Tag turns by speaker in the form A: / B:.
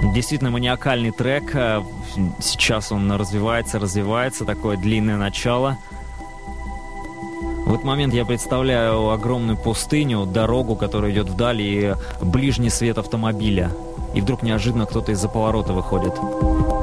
A: Действительно маниакальный трек. Сейчас он развивается, такое длинное начало. В этот момент я представляю огромную пустыню, дорогу, которая идет вдали, и ближний свет автомобиля. И вдруг неожиданно кто-то из-за поворота выходит.